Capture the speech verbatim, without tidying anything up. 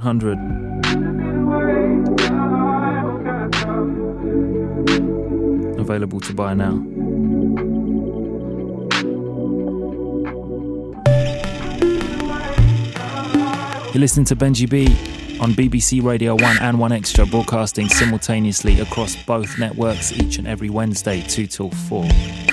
hundred. Available to buy now. You're listening to Benji B on B B C Radio one and one Extra, broadcasting simultaneously across both networks each and every Wednesday, two till four.